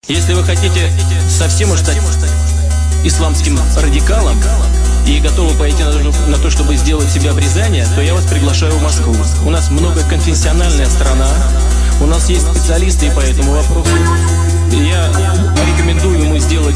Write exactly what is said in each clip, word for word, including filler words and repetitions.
Если вы хотите совсем уж стать исламским радикалом и готовы пойти на то, чтобы сделать себе обрезание, то я вас приглашаю в Москву. У нас многоконфессиональная страна, у нас есть специалисты по этому вопросу. Я рекомендую ему сделать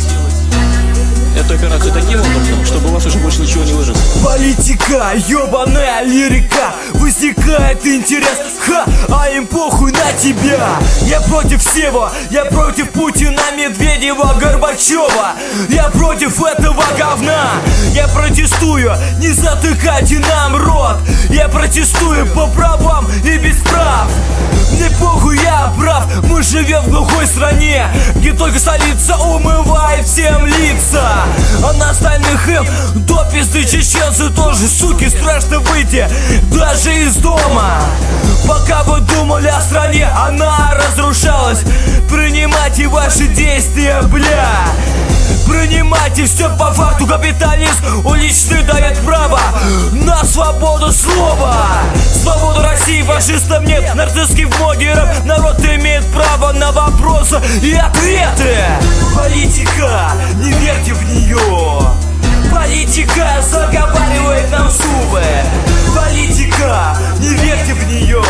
эту операцию таким образом, чтобы у вас уже больше ничего не выросло. Политика, ёбаная лирика, возникает интерес, ха, а им похуй на тебя. Я против всего, я против Путина, Медведева, Горбачева. Я против этого говна. Я протестую, не затыкайте нам рот. Я протестую по правам и без прав. Мне похуй, я прав, мы живем в глухой стране, где только столица умывает всем лица. А на остальных им до пизды чеченцы тоже, суки, страшно выйти даже из дома. Пока вы думали о стране, она разрушалась. Принимайте ваши действия, бля. Принимайте все по факту, капитализм уличный дает право на свободу слова. Свободу России фашистам нет, нарцисским блогерам народ имеет право на вопросы и ответы. Политика, не верьте в нее. Политика заговаривает нам зубы. Политика, не верьте в нее.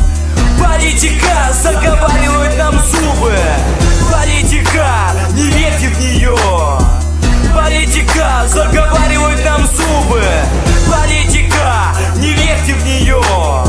Политика заговаривает нам зубы. Политика, не верьте в нее. Политика заговаривает нам зубы. Политика, не верьте в нее.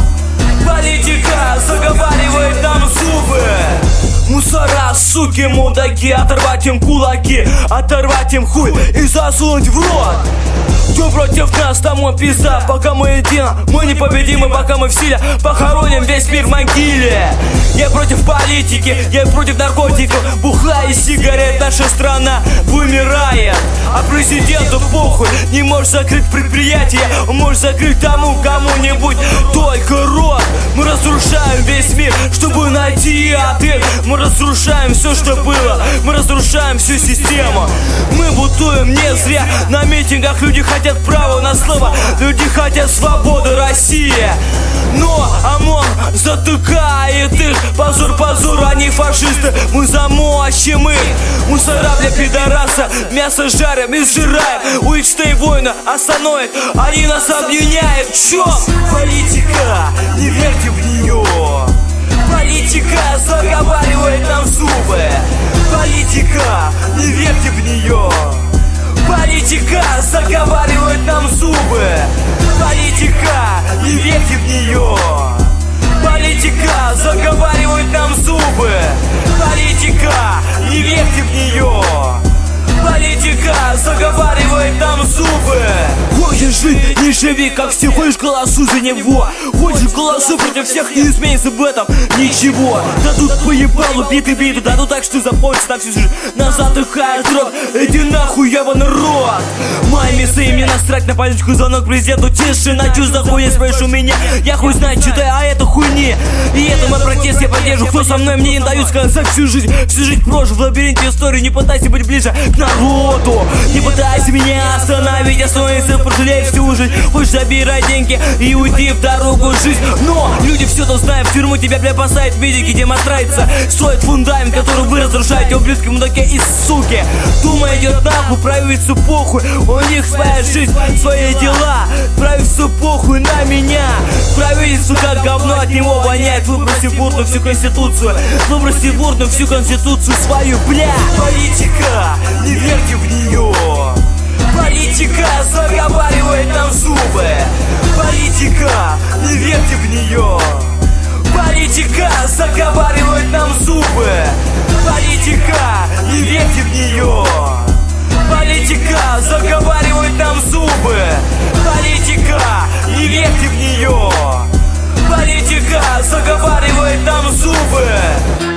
Политика заговаривает нам зубы. Мусора, суки, мудаки, оторвать им кулаки, оторвать им хуй и засунуть в рот. Кто против нас, тому пизда. Пока мы едино, мы непобедимы. Пока мы в силе, похороним весь мир в могиле. Я против политики, я против наркотиков, бухла и сигарет. Наша страна вымирает, а президенту похуй. Не может закрыть предприятие, он может закрыть тому кому-нибудь только рот. Мы разрушаем весь мир, чтобы найти ответ. Мы разрушаем все, что было, мы разрушаем всю систему. Мы бутуем не зря, на митингах люди хотят права на слово, люди хотят свободы России. Но ОМОН затыкает их, позор, позор, они фашисты, мы замочим их. Мусора для пидораса, мясо жарим и сжираем. Уличные войны остановят, они нас объединяют. Чё? Политика, не верьте в нее. Политика заговаривает нам зубы. Политика, не верьте в нее. Политика заговаривает нам зубы. Политика, не верьте в нее. Политика заговаривает нам зубы. Политика, не верьте в нее. Политика заговаривает нам зубы. Хочешь жить, не живи, как все, хочешь голосуй за него. Хочешь голосуй против всех, не изменится в этом ничего. Дадут по ебалу, биты биты, дадут так, что запомнится на всю жизнь. Нас затыхает рот, иди нахуй, ебаный рот. Мои мясы, мне насрать на политику, звонок президенту. Тишина, чё за хуйня, спрашивай меня. Я хуй знаю, читай, а это хуйни. И это мой протест, я поддержу. Кто со мной, мне не дают сказать всю жизнь. Всю жизнь прожил в лабиринте истории. Не пытайся быть ближе к народу, не пытайся меня остановить. Остановиться, пожалей всю жизнь. Хочешь, забирай деньги и уйди в дорогу жизнь. Но люди все то знают, в тюрьму тебя, бля, посадят медики, демонстрация. Стоит фундамент, который вы разрушаете, ублюдки, мудаки и суки. Дума идет нахуй, правительству похуй. У них своя жизнь, свои дела. Правительству похуй на меня. Правительству как говно, от него воняет. Выброси в урну всю конституцию. Выброси в урну всю конституцию свою, бля. Политика, не верьте в нее. Политика заговаривает нам зубы. Политика, не верьте в нее. Политика заговаривает нам зубы. Политика, не верьте в нее. Политика заговаривает нам зубы. Политика, не верьте в нее. Политика заговаривает нам зубы.